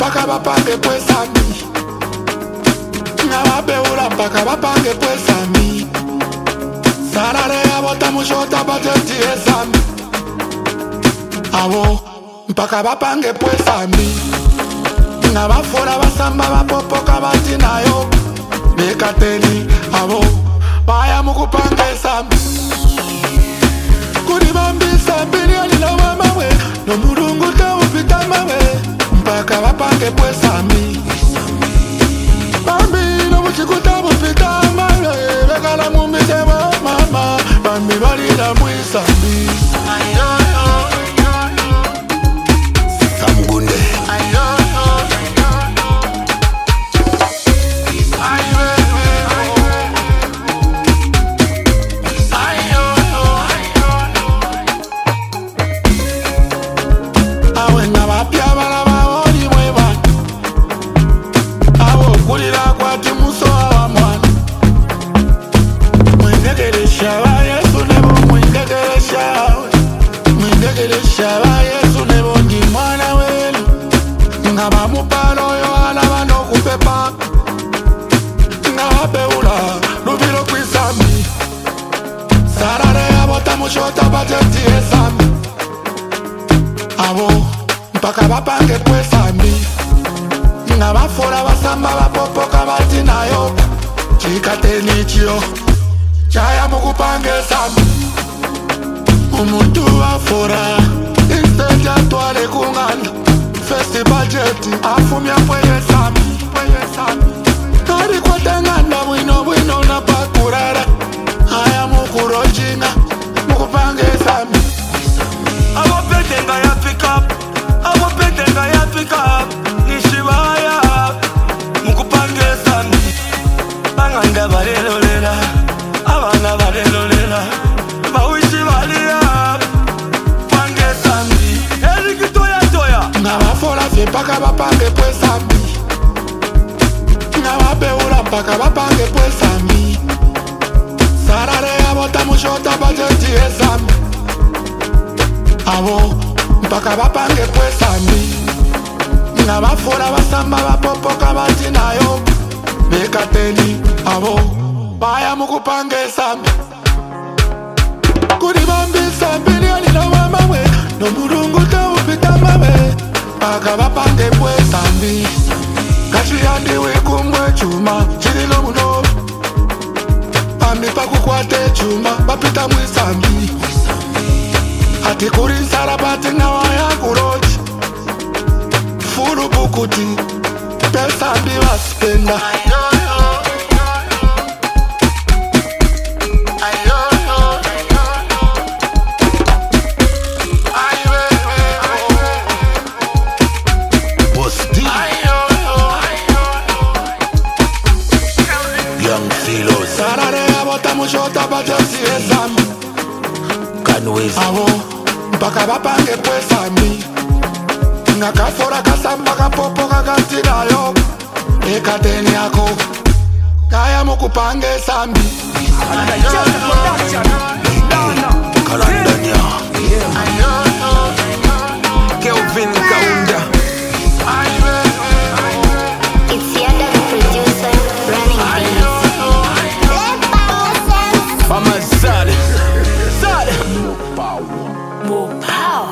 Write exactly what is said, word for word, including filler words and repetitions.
mpaka bapange pwesami. Ngababeula mpaka bapange pwesami. Sarare abota mushota bateti esami. Awo mpaka bapange pwesami. Ngabafora basamba bapopoka bati nayo. Bekateni awo baya mukupange esami. Kuribambisa bilioni na mama we. No murungu ta upita mawe. Mpaka bapange pwesami. Bambi no muchikuta upita mawe. Bekala mumbise wa mama. Bambi balira mwisambi. Samgunde mushota bateti esami. Awo mpaka bapange pwesami. Ngabafora basamba bapopoka bati nayo. Chikateni chio chaya mukupange esami. Umuntu wafora instead atwale kunganda. Festi budget afumya pweye sami. Kari kwa tenganda wino wino na pakurara. Haya mukurojinga mukupange esami. Abo petenga ya pick up, abo petenga ya pick up. Nishibaya mukupange esami. Banganda balelolela, abana balelolela. Bawishi balia pange esami. Eri toya toya. Ngabafora fye paka bapange pwesami. Ngababeula mpaka bapange pwesami. Sarare abota mushota bateti esami. Awo mpaka bapange pwesami. Ngabafora basamba bapopoka bati nayo. Bekateni awo baya mukupange esami. Kuribambisa bilioni na mama we. No murungu ta upita mawe. Mpaka bapange pwesami. Kachi yandi we kumwe chuma chililo muno. Bambi pakukwate chuma bapita mwisambi. Ati kuri nsarabati ngawa ya kuroji. Furu bukuti pesambi waspenda. Sarare abota mushota bateti esami. Kanwezi Awo mpaka bapange pwesami. Ngakafora kasamba kapopo kakati nayo. Ekateni yako kaya mukupange esami. Kalandania Kelvin Kaunda. It's Yada the producer running things. Mama Zad Zad More power.